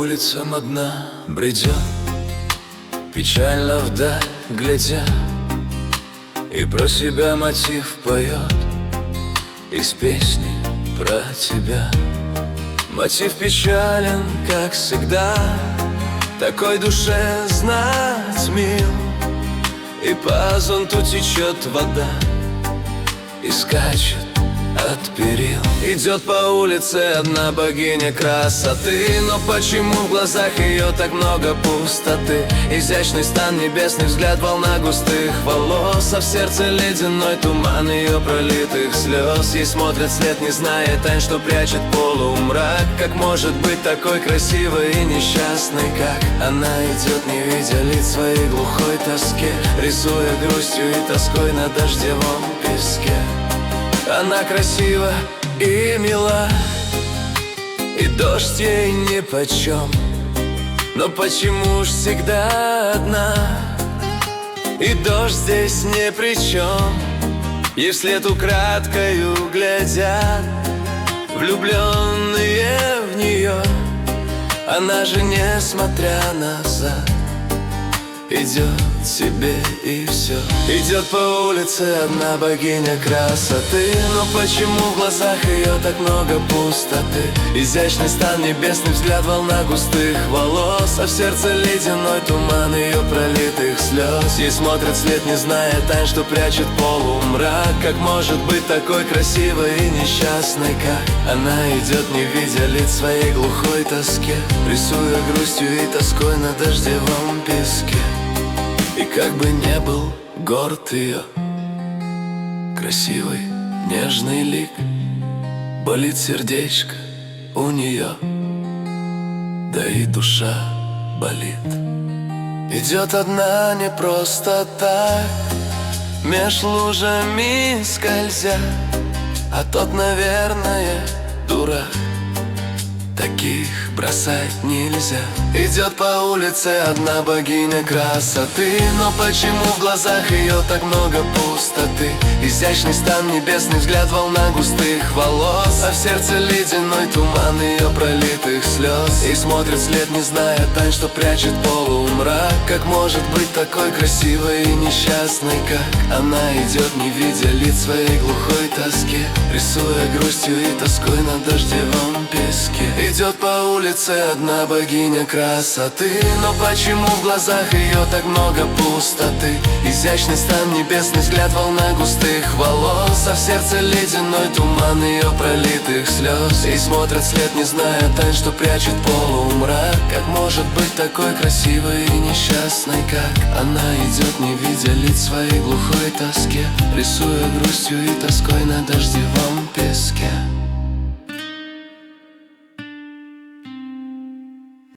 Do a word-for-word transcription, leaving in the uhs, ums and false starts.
улицам одна бредет, печально вдаль глядя, и про себя мотив поет из песни про тебя. Мотив печален, как всегда, такой душе знать мил. И по зонту течет вода и скачет от перил. Идет по улице одна богиня красоты, но почему в глазах ее так много пустоты? Изящный стан, небесный взгляд, волна густых волос, а в сердце ледяной туман ее пролитых слез. Ей смотрят вслед, не зная тайн, что прячет полумрак. Как может быть такой красивой и несчастной, как она идет, не видя лиц своей глухой тоске, рисуя грустью и тоской на дождевом песке. Она красива и мила, и дождь ей нипочем, но почему ж всегда одна? И дождь здесь ни при чем. Ей вслед украдкою глядят влюбленные в нее. Она же, несмотря назад, идет себе и все. Идет по улице одна богиня красоты, но почему в глазах ее так много пустоты? Изящный стан, небесный взгляд, волна густых волос, а в сердце ледяной туман ее пролитых слез. Ей смотрят вслед, не зная тайн, что прячет полумрак. Как может быть такой красивой и несчастной, как она идет, не видя лиц своей глухой тоске, рисуя грустью и тоской на дождевом песке. И как бы не был горд ее красивый, нежный лик, болит сердечко у нее, да и душа болит. Идет одна не просто так, меж лужами скользя, а тот, наверное, дурак. Таких бросать нельзя. Идет по улице одна богиня красоты, но почему в глазах ее так много пустоты? Изящный стан, небесный взгляд, волна густых волос, а в сердце ледяной туман ее пролитых слез. И смотрит вслед, не зная тайн, что прячет полумрак. Как может быть такой красивой и несчастной, как она идет, не видя лиц своей глухой тоске, рисуя грустью и тоской на дождевом песке. Идет по улице одна богиня красоты, но почему в глазах ее так много пустоты? Изящный стан, небесный взгляд, волна густых волос, а в сердце ледяной туман ее пролитых слез. И смотрят вслед, не зная тайн, что прячет полумрак. Как может быть такой красивой и несчастной, как она идет, не видя лиц своей глухой тоске, рисуя грустью и тоской на дождевом песке.